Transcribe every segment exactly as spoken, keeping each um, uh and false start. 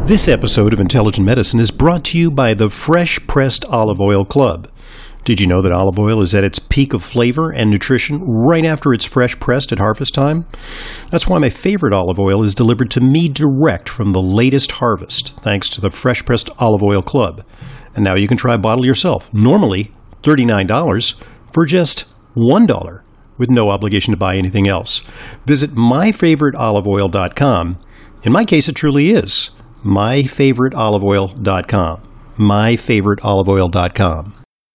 This episode of Intelligent Medicine is brought to you by the Fresh Pressed Olive Oil Club. Did you know that olive oil is at its peak of flavor and nutrition right after it's fresh pressed at harvest time? That's why my favorite olive oil is delivered to me direct from the latest harvest, thanks to the Fresh Pressed Olive Oil Club. And now you can try a bottle yourself, normally thirty-nine dollars, for just one dollar, with no obligation to buy anything else. Visit my favorite olive oil dot com. In my case, it truly is my favorite olive oil dot com. my favorite olive oil dot com.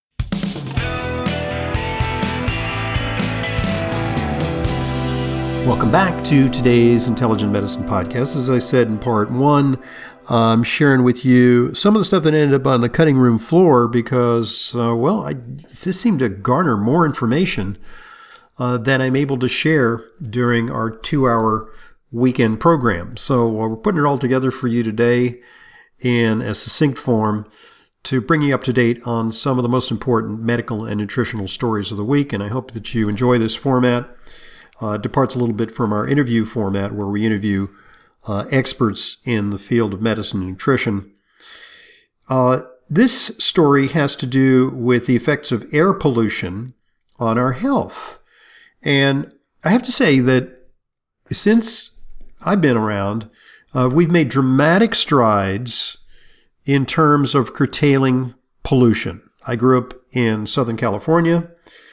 Welcome back to today's Intelligent Medicine Podcast. As I said in part one, I'm sharing with you some of the stuff that ended up on the cutting room floor because, uh, well, I, this seemed to garner more information uh, than I'm able to share during our two-hour weekend program. So uh, we're putting it all together for you today in a succinct form to bring you up to date on some of the most important medical and nutritional stories of the week. And I hope that you enjoy this format. Uh, it departs a little bit from our interview format where we interview uh, experts in the field of medicine and nutrition. Uh, this story has to do with the effects of air pollution on our health. And I have to say that since I've been around, uh, we've made dramatic strides in terms of curtailing pollution. I grew up in Southern California,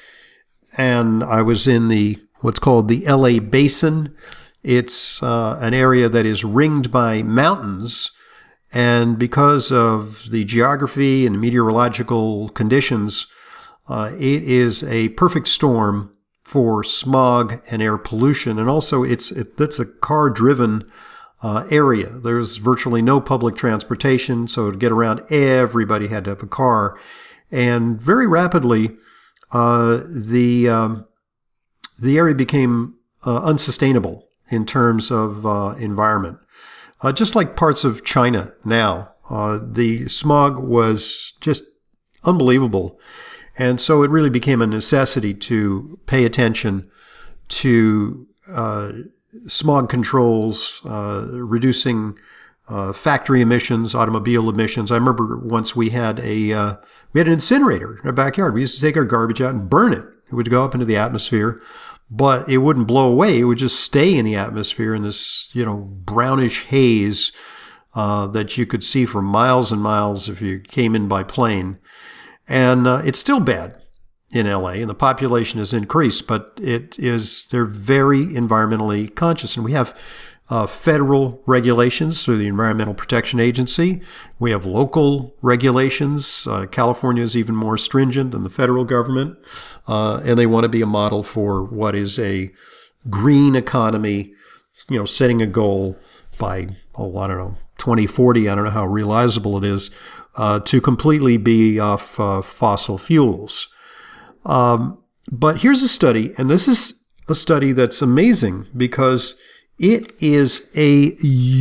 and I was in the what's called the L A Basin. It's uh, an area that is ringed by mountains, and because of the geography and meteorological conditions, uh, it is a perfect storm for smog and air pollution. And also, it's it, it's a car-driven uh, area. There's virtually no public transportation, so to get around, everybody had to have a car. And very rapidly, uh, the um, the area became uh, unsustainable in terms of uh, environment. Uh, just like parts of China now, uh, the smog was just unbelievable. And so it really became a necessity to pay attention to uh, smog controls, uh, reducing uh, factory emissions, automobile emissions. I remember once we had a uh, we had an incinerator in our backyard. We used to take our garbage out and burn it. It would go up into the atmosphere, but it wouldn't blow away. It would just stay in the atmosphere in this, you know, brownish haze uh, that you could see for miles and miles if you came in by plane. And uh, it's still bad in L A, and the population has increased, but it is, they're very environmentally conscious. And we have uh, federal regulations through the Environmental Protection Agency. We have local regulations. Uh, California is even more stringent than the federal government, uh, and they want to be a model for what is a green economy, you know, setting a goal by, oh, I don't know, twenty forty. I don't know how realizable it is. Uh, to completely be off uh, fossil fuels. Um, but here's a study, and this is a study that's amazing because it is a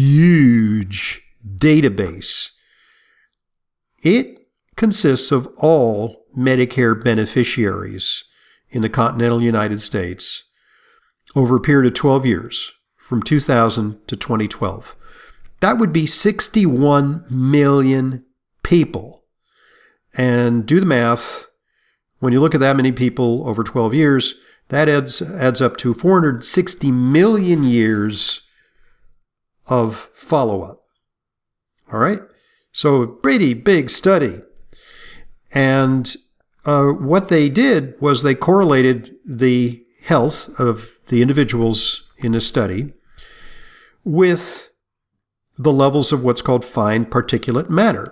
huge database. It consists of all Medicare beneficiaries in the continental United States over a period of twelve years, from two thousand to twenty twelve. That would be sixty-one million people. And do the math. When you look at that many people over twelve years, that adds adds up to four hundred sixty million years of follow-up. All right? So a pretty big study. And uh, what they did was they correlated the health of the individuals in the study with the levels of what's called fine particulate matter,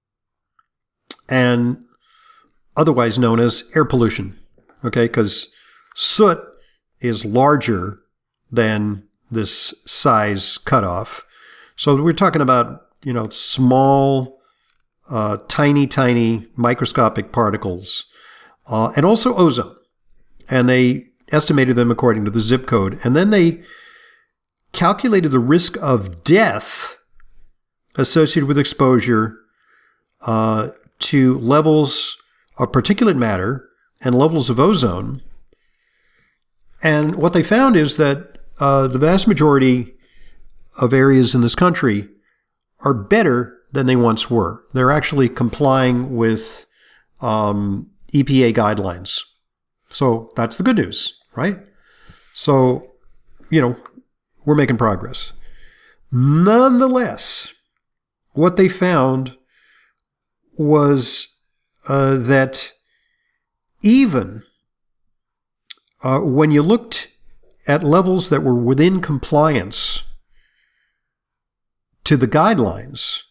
and otherwise known as air pollution, okay? Because soot is larger than this size cutoff. So we're talking about, you know, small, uh, tiny, tiny microscopic particles, uh, and also ozone. And they estimated them according to the zip code. And then they calculated the risk of death associated with exposure uh, to levels of particulate matter and levels of ozone. And what they found is that uh, the vast majority of areas in this country are better than they once were. They're actually complying with um, E P A guidelines. So that's the good news, right? So, you know, we're making progress. Nonetheless, what they found was uh, that even uh, when you looked at levels that were within compliance to the guidelines,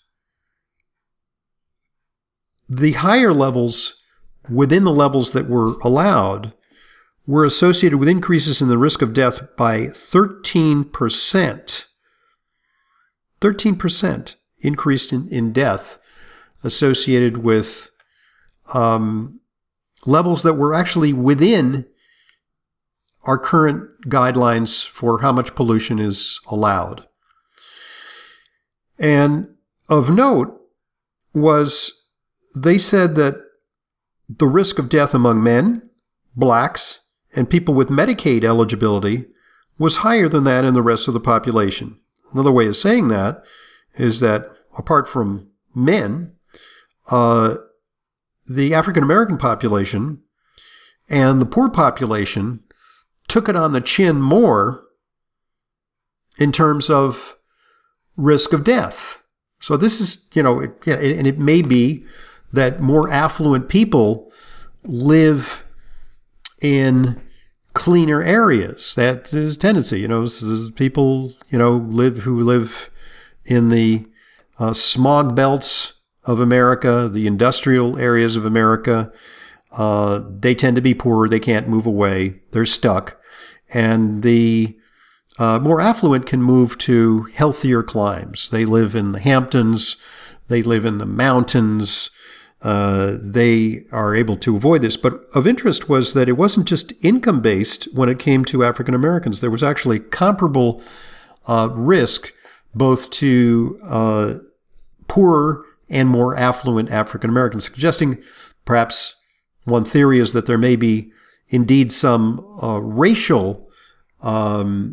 the higher levels within the levels that were allowed were associated with increases in the risk of death by thirteen percent. thirteen percent increased in, in death associated with um, levels that were actually within our current guidelines for how much pollution is allowed. And of note was they said that the risk of death among men, blacks, and people with Medicaid eligibility was higher than that in the rest of the population. Another way of saying that is that apart from men, uh, the African American population and the poor population took it on the chin more in terms of risk of death. So this is, you know, it, and it may be that more affluent people live in cleaner areas. That is a tendency, you know, this is people, you know, live who live in the uh, smog belts of America, the industrial areas of America. Uh, they tend to be poorer. They can't move away. They're stuck. And the uh, more affluent can move to healthier climes. They live in the Hamptons. They live in the mountains. Uh, they are able to avoid this. But of interest was that it wasn't just income-based when it came to African Americans. There was actually comparable uh, risk both to uh, poorer and more affluent African Americans, suggesting perhaps one theory is that there may be indeed some uh, racial um,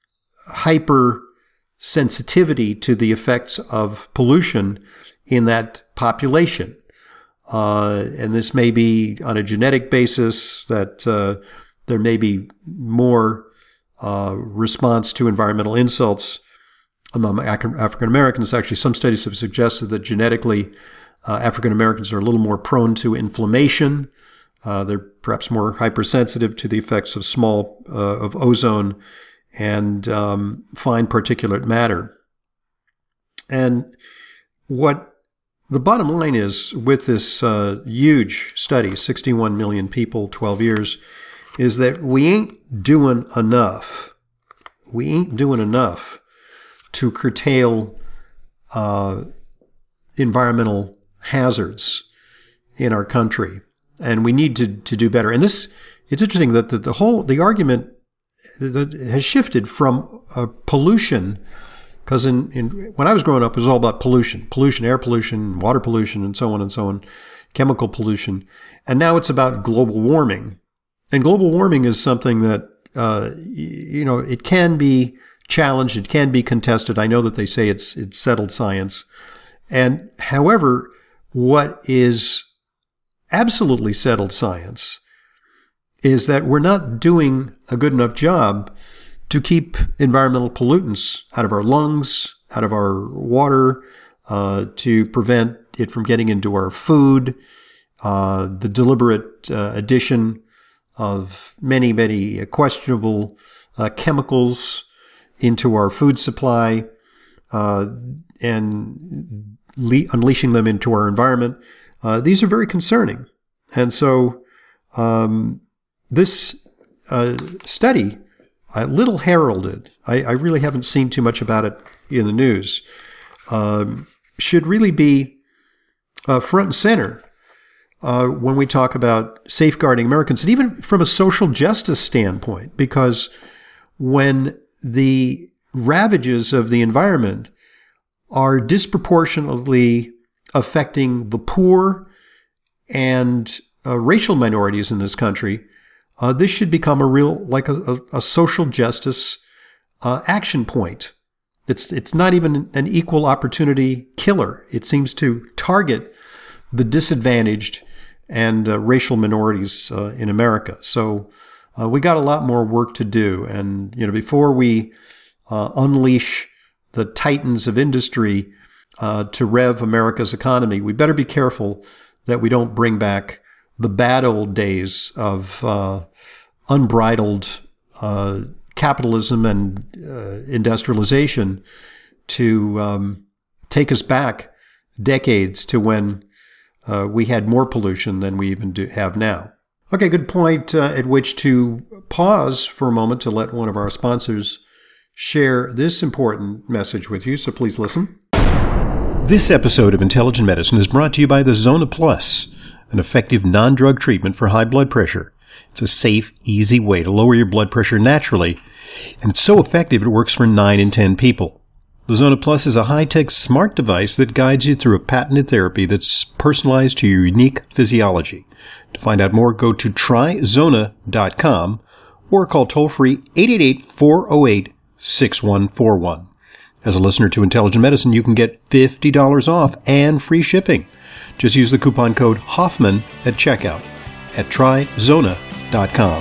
hypersensitivity to the effects of pollution in that population. Uh, and this may be on a genetic basis, that uh, there may be more uh, response to environmental insults among African Americans. Actually, some studies have suggested that genetically uh, African Americans are a little more prone to inflammation. Uh, they're perhaps more hypersensitive to the effects of small uh, of ozone and um, fine particulate matter. And what the bottom line is with this uh, huge study, sixty-one million people, twelve years, is that we ain't doing enough. We ain't doing enough to curtail uh, environmental hazards in our country. And we need to, to do better. And this, it's interesting that the, the whole, the argument that has shifted from uh, pollution, because in, in when I was growing up, it was all about pollution, pollution, air pollution, water pollution, and so on and so on, chemical pollution. And now it's about global warming. And global warming is something that, uh, you know, it can be challenged, it can be contested. I know that they say it's it's settled science. And however, what is absolutely settled science is that we're not doing a good enough job to keep environmental pollutants out of our lungs, out of our water, uh, to prevent it from getting into our food, uh, the deliberate uh, addition of many, many questionable uh, chemicals into our food supply, uh, and le- unleashing them into our environment. Uh, these are very concerning. And so um, this uh, study, uh, little heralded, I, I really haven't seen too much about it in the news, um, should really be uh, front and center uh, when we talk about safeguarding Americans, and even from a social justice standpoint, because when the ravages of the environment are disproportionately affecting the poor and uh, racial minorities in this country, uh, this should become a real, like a, a, a social justice uh, action point. It's it's not even an equal opportunity killer. It seems to target the disadvantaged and uh, racial minorities uh, in America. So uh, we got a lot more work to do. And you know, before we uh, unleash the titans of industry uh, to rev America's economy, we better be careful that we don't bring back the bad old days of uh, unbridled uh, capitalism and uh, industrialization to um, take us back decades to when uh, we had more pollution than we even do have now. Okay, good point uh, at which to pause for a moment to let one of our sponsors share this important message with you, so please listen. This episode of Intelligent Medicine is brought to you by the Zona Plus, an effective non-drug treatment for high blood pressure. It's a safe, easy way to lower your blood pressure naturally, and it's so effective it works for nine in ten people. The Zona Plus is a high-tech smart device that guides you through a patented therapy that's personalized to your unique physiology. To find out more, go to try zona dot com or call toll-free eight eight eight, four oh eight, six one four one. As a listener to Intelligent Medicine, you can get fifty dollars off and free shipping. Just use the coupon code Hoffman at checkout at try zona dot com.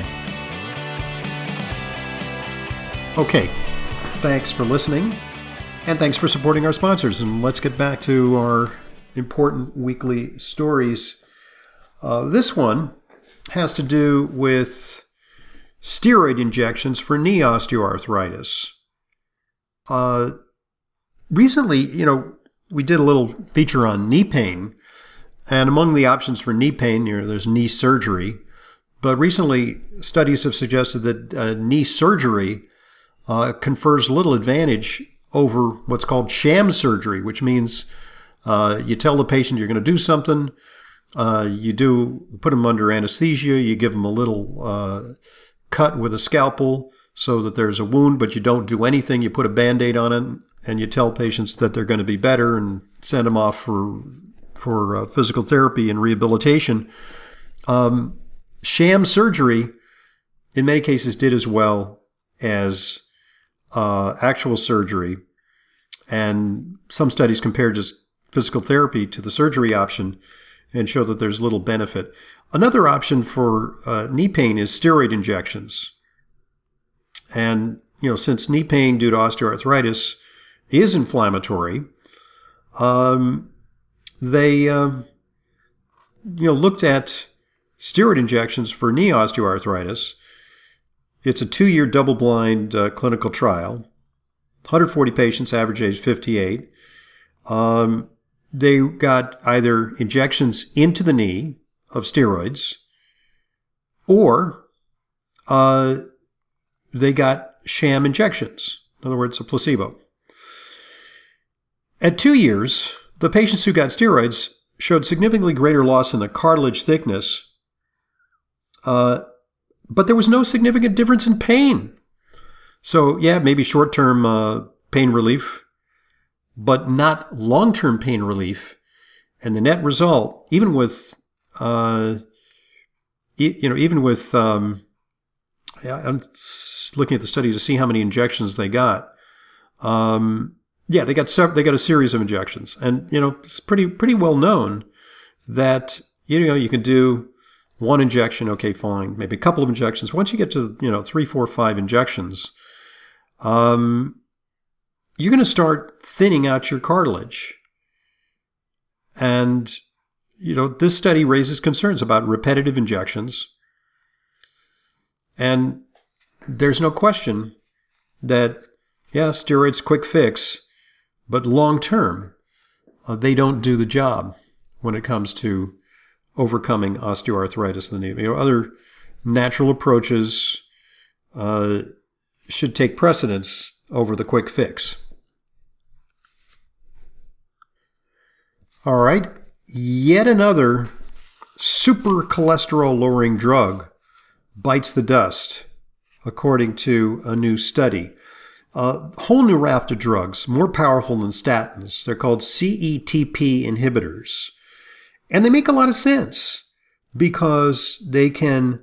Okay, thanks for listening, and thanks for supporting our sponsors. And let's get back to our important weekly stories. Uh, this one has to do with steroid injections for knee osteoarthritis. Uh, recently, you know, we did a little feature on knee pain, and among the options for knee pain, you know, there's knee surgery. But recently, studies have suggested that uh, knee surgery uh, confers little advantage over what's called sham surgery, which means uh, you tell the patient you're going to do something, uh, you do put them under anesthesia, you give them a little uh, cut with a scalpel so that there's a wound, but you don't do anything. You put a Band-Aid on it, and you tell patients that they're going to be better and send them off for for uh, physical therapy and rehabilitation. Um, sham surgery, in many cases, did as well as uh, actual surgery. And some studies compared just physical therapy to the surgery option and show that there's little benefit. Another option for uh, knee pain is steroid injections. And, you know, since knee pain due to osteoarthritis is inflammatory, um, they, uh, you know, looked at steroid injections for knee osteoarthritis. It's a two-year double-blind uh, clinical trial, one hundred forty patients, average age fifty-eight. Um, they got either injections into the knee of steroids, or uh, they got sham injections, in other words, a placebo. At two years, the patients who got steroids showed significantly greater loss in the cartilage thickness, uh, but there was no significant difference in pain. So, yeah, maybe short-term uh, pain relief, but not long-term pain relief. And the net result, even with, uh, e- you know, even with, um, I'm looking at the study to see how many injections they got. Um, yeah, they got sev- they got a series of injections, and you know, it's pretty pretty well known that you know you can do one injection, okay, fine, maybe a couple of injections. Once you get to you know three, four, five injections, um, you're going to start thinning out your cartilage, and you know this study raises concerns about repetitive injections. And there's no question that, yeah, steroids quick fix, but long term, uh, they don't do the job when it comes to overcoming osteoarthritis in the knee. You know, other natural approaches uh, should take precedence over the quick fix. All right, yet another super cholesterol lowering drug bites the dust, according to a new study. A whole new raft of drugs, more powerful than statins. They're called C E T P inhibitors. And they make a lot of sense because they can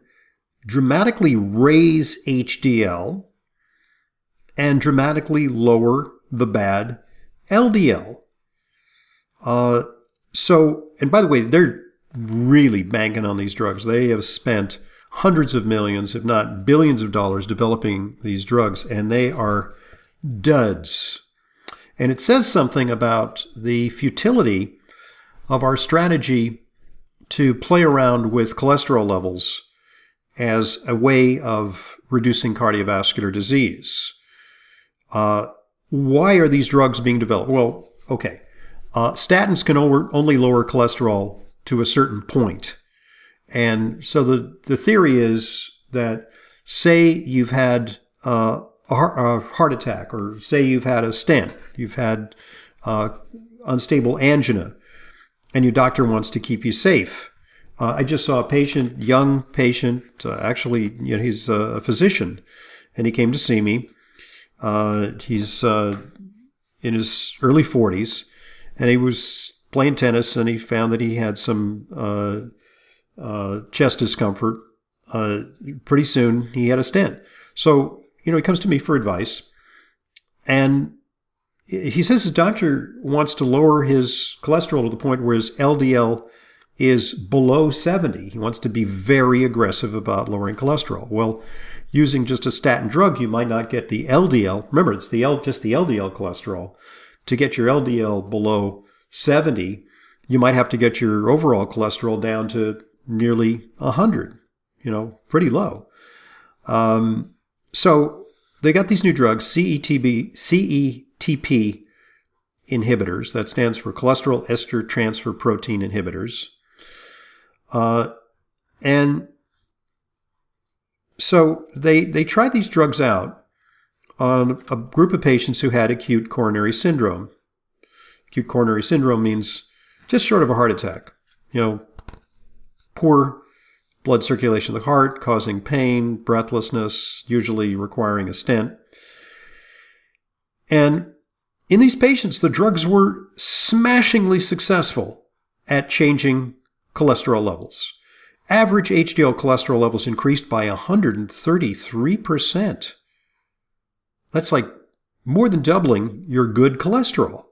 dramatically raise H D L and dramatically lower the bad L D L. Uh, so, and by the way, they're really banking on these drugs. They have spent hundreds of millions, if not billions of dollars developing these drugs, and they are duds. And it says something about the futility of our strategy to play around with cholesterol levels as a way of reducing cardiovascular disease. Uh, why are these drugs being developed? Well, okay. Uh, statins can only lower cholesterol to a certain point. And so the, the theory is that, say you've had uh, a, heart, a heart attack, or say you've had a stent, you've had uh, unstable angina, and your doctor wants to keep you safe. Uh, I just saw a patient, young patient, uh, actually, you know, he's a physician, and he came to see me. Uh, he's uh, in his early forties, and he was playing tennis, and he found that he had some uh, uh, chest discomfort. Uh, pretty soon, he had a stent. So, you know, he comes to me for advice, and he says his doctor wants to lower his cholesterol to the point where his L D L is below seventy. He wants to be very aggressive about lowering cholesterol. Well, using just a statin drug, you might not get the L D L. Remember, it's the L, just the L D L cholesterol. To get your L D L below seventy, you might have to get your overall cholesterol down to nearly one hundred, you know, pretty low. Um, so they got these new drugs, C E T B, C E T P inhibitors. That stands for cholesterol ester transfer protein inhibitors. Uh, and so they they tried these drugs out on a group of patients who had acute coronary syndrome. Acute coronary syndrome means just short of a heart attack. You know, poor blood circulation of the heart, causing pain, breathlessness, usually requiring a stent. And in these patients, the drugs were smashingly successful at changing cholesterol levels. Average H D L cholesterol levels increased by one hundred thirty-three percent. That's like more than doubling your good cholesterol.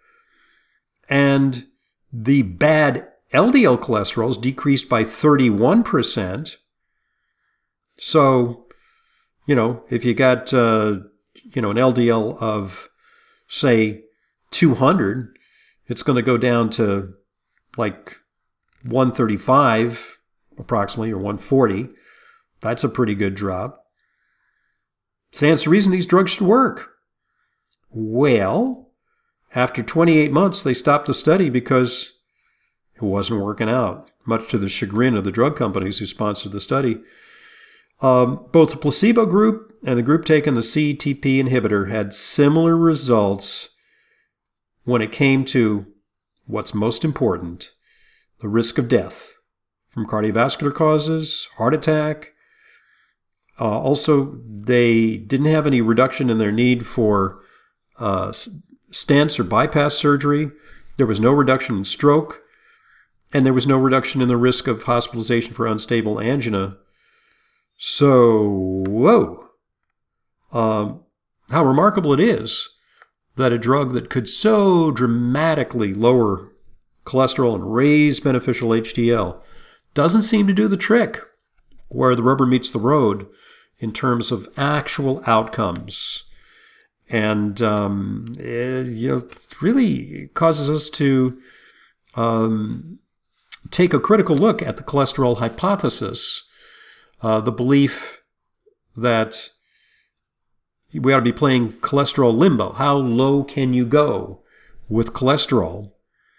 And the bad L D L cholesterol is decreased by thirty-one percent. So, you know, if you got, uh, you know, an L D L of, say, two hundred, it's going to go down to like one thirty-five approximately, or one forty. That's a pretty good drop. Stands to reason these drugs should work. Well, after twenty-eight months, they stopped the study because it wasn't working out, much to the chagrin of the drug companies who sponsored the study. Um, both the placebo group and the group taking the C E T P inhibitor had similar results when it came to what's most important, the risk of death from cardiovascular causes, heart attack. Uh, also, they didn't have any reduction in their need for uh, stents or bypass surgery. There was no reduction in stroke, and there was no reduction in the risk of hospitalization for unstable angina. So, whoa. Um, how remarkable it is that a drug that could so dramatically lower cholesterol and raise beneficial H D L doesn't seem to do the trick where the rubber meets the road in terms of actual outcomes. And, um, it, you know, really causes us to um, take a critical look at the cholesterol hypothesis, uh, the belief that we ought to be playing cholesterol limbo. How low can you go with cholesterol?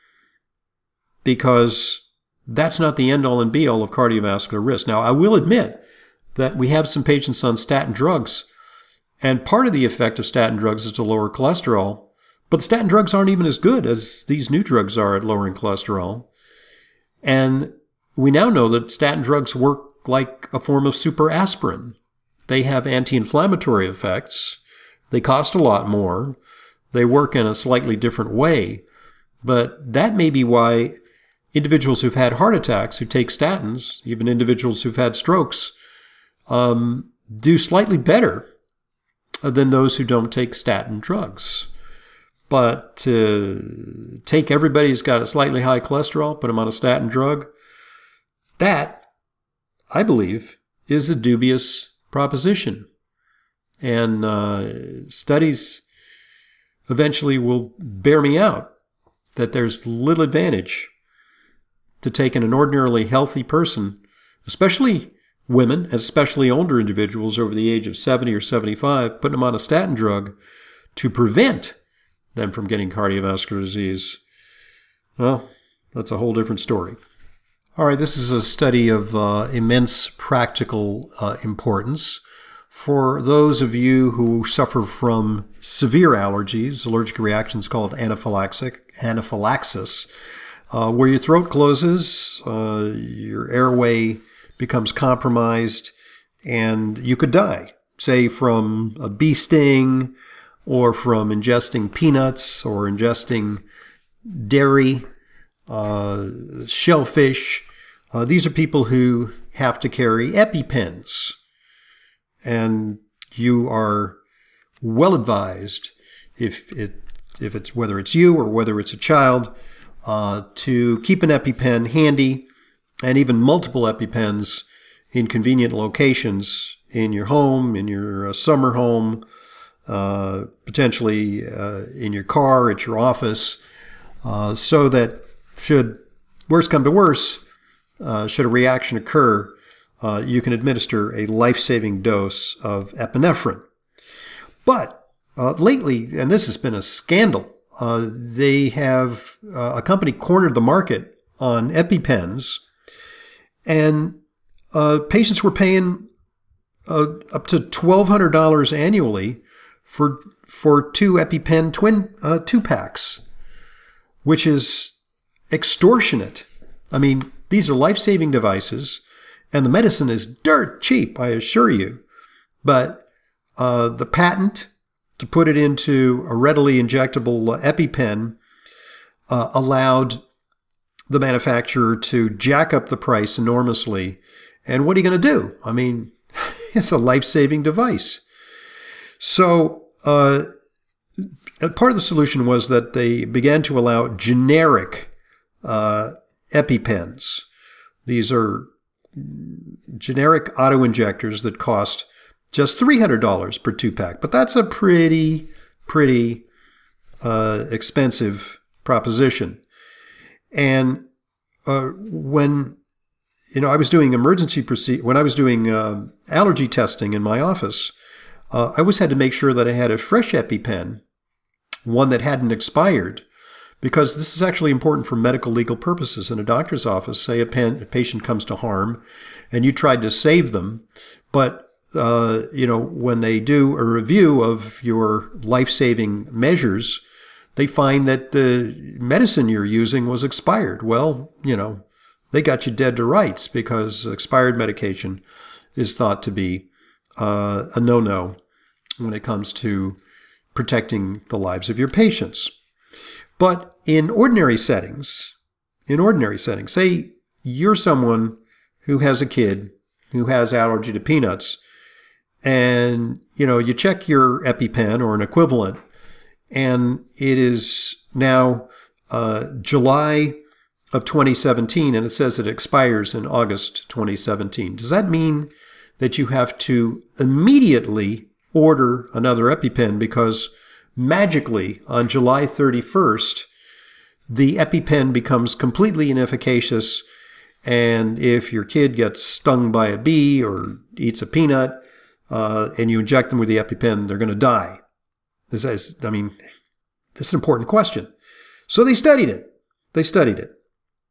Because that's not the end-all and be-all of cardiovascular risk. Now, I will admit that we have some patients on statin drugs, and part of the effect of statin drugs is to lower cholesterol, but the statin drugs aren't even as good as these new drugs are at lowering cholesterol. And we now know that statin drugs work like a form of super aspirin. They have anti-inflammatory effects. They cost a lot more. They work in a slightly different way. But that may be why individuals who've had heart attacks who take statins, even individuals who've had strokes, um, do slightly better than those who don't take statin drugs. But to take everybody who's got a slightly high cholesterol, put them on a statin drug, that, I believe, is a dubious proposition. And uh, studies eventually will bear me out that there's little advantage to taking an ordinarily healthy person, especially women, especially older individuals over the age of seventy or seventy-five, putting them on a statin drug to prevent them from getting cardiovascular disease. Well, that's a whole different story. All right, this is a study of uh, immense practical uh, importance. For those of you who suffer from severe allergies, allergic reactions called anaphylaxis, anaphylaxis uh, where your throat closes, uh, your airway becomes compromised, and you could die, say from a bee sting or from ingesting peanuts or ingesting dairy, uh, shellfish. Uh, these are people who have to carry EpiPens. And you are well advised, if it if it's whether it's you or whether it's a child, uh, to keep an EpiPen handy, and even multiple EpiPens in convenient locations in your home, in your uh, summer home, uh, potentially uh, in your car, at your office, uh, so that should worse come to worse, uh, should a reaction occur, Uh, you can administer a life-saving dose of epinephrine. But uh, lately, and this has been a scandal, uh, they have, uh, a company cornered the market on EpiPens, and uh, patients were paying uh, up to twelve hundred dollars annually for for two EpiPen twin uh, two-packs, which is extortionate. I mean, these are life-saving devices, and the medicine is dirt cheap, I assure you. But uh, the patent to put it into a readily injectable uh, EpiPen uh, allowed the manufacturer to jack up the price enormously. And what are you going to do? I mean, it's a life-saving device. So uh, part of the solution was that they began to allow generic uh, EpiPens. These are generic auto-injectors that cost just three hundred dollars per two-pack. But that's a pretty, pretty uh, expensive proposition. And uh, when, you know, I was doing emergency procedure, when I was doing uh, allergy testing in my office, uh, I always had to make sure that I had a fresh EpiPen, one that hadn't expired, because this is actually important for medical legal purposes. In a doctor's office, say a, pen, a patient comes to harm and you tried to save them, but uh, you know, when they do a review of your life-saving measures, they find that the medicine you're using was expired. Well, you know, they got you dead to rights, because expired medication is thought to be uh, a no-no when it comes to protecting the lives of your patients. But in ordinary settings, in ordinary settings, say you're someone who has a kid who has allergy to peanuts, and, you know, you check your EpiPen or an equivalent, and it is now uh, July of twenty seventeen, and it says it expires in August twenty seventeen. Does that mean that you have to immediately order another EpiPen because magically, on July thirty-first, the EpiPen becomes completely inefficacious, and if your kid gets stung by a bee or eats a peanut, uh, and you inject them with the EpiPen, they're going to die? This is, I mean, this is an important question. So they studied it. They studied it.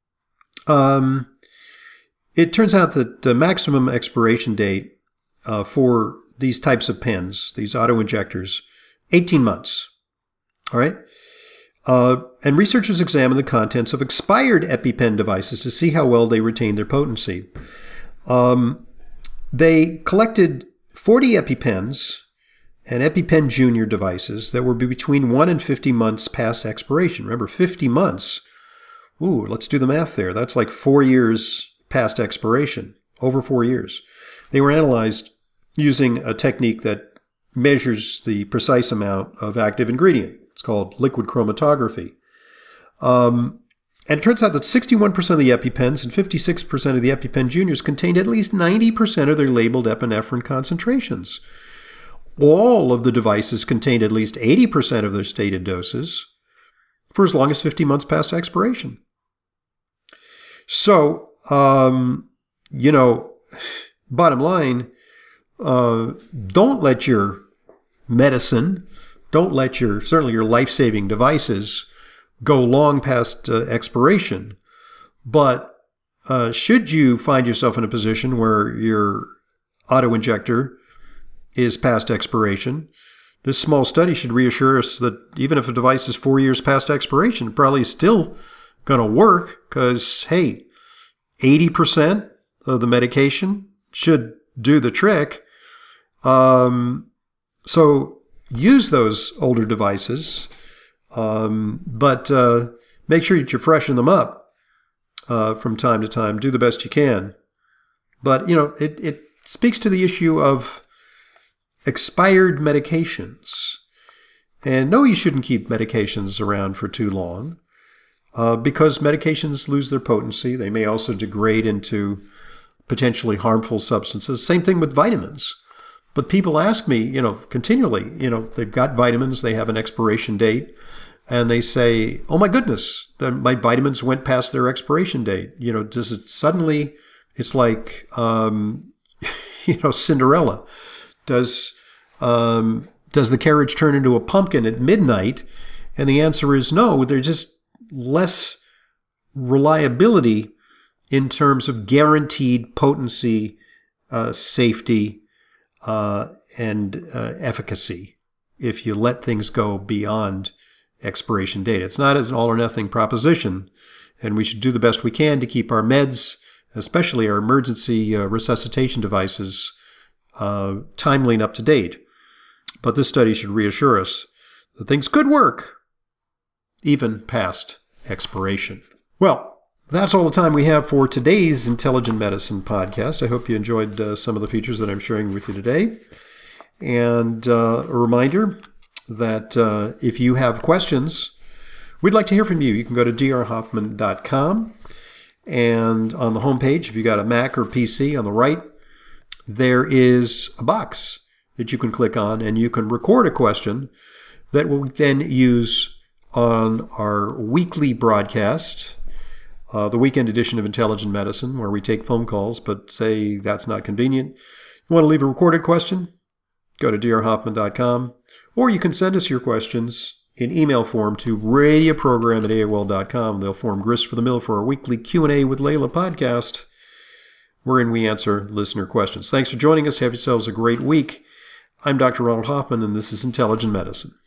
Um, it turns out that the maximum expiration date uh, for these types of pens, these auto-injectors, eighteen months. All right? Uh, and researchers examined the contents of expired EpiPen devices to see how well they retained their potency. Um, they collected forty EpiPens and EpiPen Junior devices that were between one and fifty months past expiration. Remember, fifty months. Ooh, let's do the math there. That's like four years past expiration, over four years. They were analyzed using a technique that measures the precise amount of active ingredient, It's called liquid chromatography. Um, and it turns out that sixty-one percent of the EpiPens and fifty-six percent of the EpiPen Juniors contained at least ninety percent of their labeled epinephrine concentrations. All of the devices contained at least eighty percent of their stated doses for as long as fifty months past expiration. So, um, you know, bottom line, uh, don't let your medicine, don't let your, certainly your life-saving devices go long past uh, expiration. But uh, should you find yourself in a position where your auto-injector is past expiration, this small study should reassure us that even if a device is four years past expiration, it probably is still going to work because, hey, eighty percent of the medication should do the trick. Um, so use those older devices, um, but uh, make sure that you freshen them up uh, from time to time. Do the best you can. But, you know, it, it speaks to the issue of expired medications. And no, you shouldn't keep medications around for too long uh, because medications lose their potency. They may also degrade into potentially harmful substances. Same thing with vitamins. But people ask me, you know, continually, you know, they've got vitamins, they have an expiration date, and they say, oh my goodness, the, my vitamins went past their expiration date. You know, does it suddenly, it's like, um, you know, Cinderella. Does um, does the carriage turn into a pumpkin at midnight? And the answer is no. There's just less reliability in terms of guaranteed potency, uh, safety, uh, and uh, efficacy if you let things go beyond expiration date. It's not as an all or nothing proposition, and we should do the best we can to keep our meds, especially our emergency uh, resuscitation devices, Uh, timely and up to date. But this study should reassure us that things could work even past expiration. Well, that's all the time we have for today's Intelligent Medicine podcast. I hope you enjoyed uh, some of the features that I'm sharing with you today. And uh, a reminder that uh, if you have questions, we'd like to hear from you. You can go to d r hoffman dot com, and on the homepage, if you got a Mac or P C, on the right, there is a box that you can click on, and you can record a question that we'll then use on our weekly broadcast, uh, the weekend edition of Intelligent Medicine, where we take phone calls, but say that's not convenient. You want to leave a recorded question? Go to d r hoffman dot com, or you can send us your questions in email form to radioprogram at a o l dot com. They'll form grist for the mill for our weekly Q and A with Layla podcast, wherein we answer listener questions. Thanks for joining us. Have yourselves a great week. I'm Doctor Ronald Hoffman, and this is Intelligent Medicine.